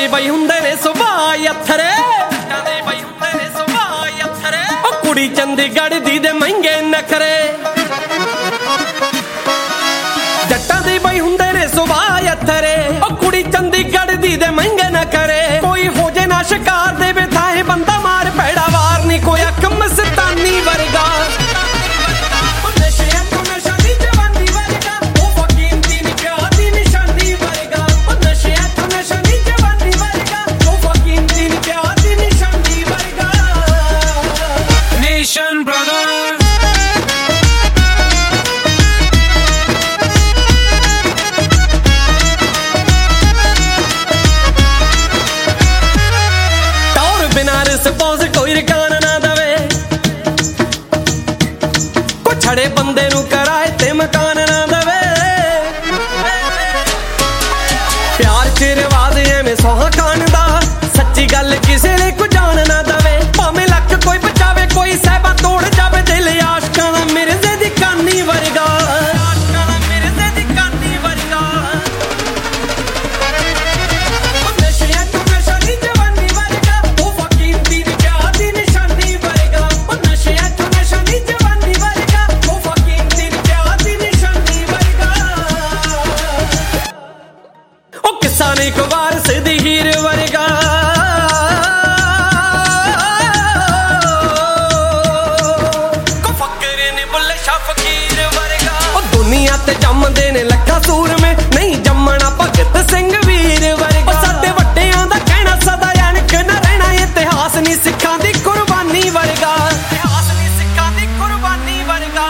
ਦੇ ਬਈ ਹੁੰਦੇ ਨੇ ਸੁਭਾਅ ਅਥਰੇ, ਜੱਟਾਂ ਦੇ ਬਈ ਹੁੰਦੇ ਨੇ ਸੁਭਾਅ ਅਥਰੇ। ਉਹ ਕੁੜੀ ਚੰਡੀਗੜ੍ਹ ਦੀ ਦੇ ਮਹਿੰਗੇ ਨਖਰੇ, ਜੱਟਾਂ ਦੇ ਬਈ ਹੁੰਦੇ ਨੇ ਸੁਭਾਅ ਅਥਰੇ। ਉਹ ਕੁੜੀ ਚੰਡੀਗੜ੍ਹ ਦੀ ਦੇ ਮਹਿੰਗੇ ਨਖਰੇ। ਕੋਈ ਹੋ ਜੇ ਨਾ ਸ਼ਿਕਾਰ ਦੇ ਵੇ ਥਾਏ ਬੰਦਾ ਮਾਰ ਭੈੜਾ ਵਾਰ ਨੀ ਕੋਈ ਅੱਖ ਮਸਤਾਨੀ ਵਰਗਾ। ਕੋਈ ਰਕਾਨ ਨਾ ਦਵੇ, ਕੋਈ ਛੜੇ ਬੰਦੇ ਨੂੰ ਕਿਰਾਏ ਤੇ ਮਕਾਨ ਨਾ ਦਵੇ। ਪਿਆਰ ਚ ਰਿਵਾਜ ਐਵੇਂ ਸੋਹਾ ਖਾਨ ਦਾ, ਸੱਚੀ ਗੱਲ ਕਿਸੇ ਨੇ ਕੋਈ ਜਾਣ ਨਾ ਦਵੇ। ਭਾਵੇਂ ਲੱਖ ਕੋਈ ਬਚਾਵੇ ਕੋਈ ਸਹਿਬਾ ਤੋੜ ਜਾਵੇ, ਦਿਲ ਆਸ਼ਕਾਂ ਦਾ ਮਿਰਜ਼ੇ ਦੀ ਕਾਨੀ ਵਰਗਾ। ਇੱਕ ਵਾਰ ਸਿੱਧੀ ਹੀਰ ਵਰਗਾ, ਕੋ ਫਕਰੇ ਨੇ ਬੁੱਲੇ ਸ਼ਾਹ ਫਕੀਰ ਵਰਗਾ। ਉਹ ਦੁਨੀਆ ਤੇ ਜੰਮਦੇ ਨੇ ਲੱਖਾਂ ਸੂਰਮੇ, ਨਹੀਂ ਜੰਮਣਾ ਭਗਤ ਸਿੰਘ ਵੀਰ ਵਰਗਾ। ਉਹ ਸਾਡੇ ਵੱਡਿਆਂ ਦਾ ਕਹਿਣਾ ਸਦਾ ਅਣਖ ਨਾ ਰਹਿਣਾ, ਇਤਿਹਾਸ ਨਹੀਂ ਸਿੱਖਾਂ ਦੀ ਕੁਰਬਾਨੀ ਵਰਗਾ। ਇਤਿਹਾਸ ਨਹੀਂ ਸਿੱਖਾਂ ਦੀ ਕੁਰਬਾਨੀ ਵਰਗਾ।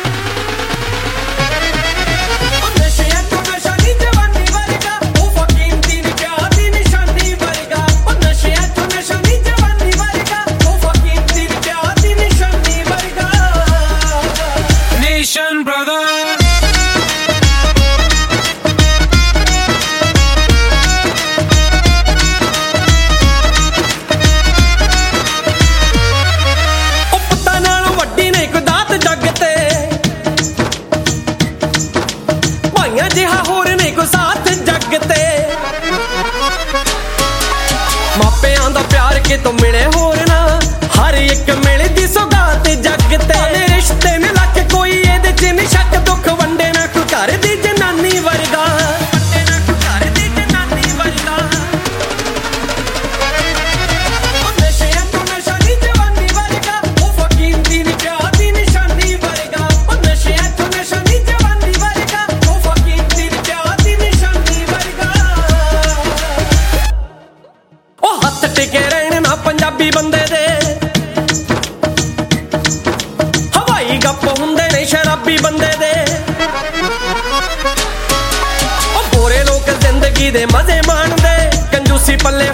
ਮਾਪਿਆਂ ਦਾ ਪਿਆਰ ਕਿਤੋਂ ਮਿਲੇ ਹੋਰ ਨਾ, ਹਰ ਇੱਕ ਮਿਲਦੀ ਸੌਗਾਤ ਜੱਗ ਤੇ। ਰਿਸ਼ਤੇ ਨੇ ਲੱਖ ਕੋਈ ਇਹਦੇ ਚ ਨੀ ਸ਼ੱਕ, ਦੁੱਖ ਵੰਡੇ ਨਾ ਕੋਈ ਘਰ ਦੀ ਜਨਾਨੀ ਵਰਗਾ। ਵੰਡੇ ਨਾ ਕੋਈ ਘਰ ਦੀ ਜਨਾਨੀ ਵਰਗਾ। ਉਹ ਨਸ਼ਿਆਂ ਤੋਂ ਨਸ਼ਾ ਨੀ ਜਵਾਨੀ ਵਰਗਾ, ਉਹ ਫਕੀਰ ਦੀ ਨੀ ਪਿਆਰ ਦੀ ਨਿਸ਼ਾਨੀ ਵਰਗਾ। ਉਹ ਨਸ਼ਿਆਂ ਤੋਂ ਨਸ਼ਾ ਨੀ ਜਵਾਨੀ ਵਰਗਾ, ਉਹ ਫਕੀਰ ਦੀ ਨੀ ਪਿਆਰ ਦੀ ਨਿਸ਼ਾਨੀ ਵਰਗਾ। ਉਹ ਹੱਥ ਟਿਕੇ ਰਹਿਣ ਨਾ ਪੰਜਾਬੀ ਬੰਦੇ ਦੇ, ਹਵਾਈ ਗੱਪ ਹੁੰਦੇ ਨੇ ਸ਼ਰਾਬੀ ਬੰਦੇ ਦੇ। ਉਹ ਗੋਰੇ ਲੋਕ ਜ਼ਿੰਦਗੀ ਦੇ ਮਜ਼ੇ ਮਾਣਦੇ, ਕੰਜੂਸੀ ਪੱਲੇ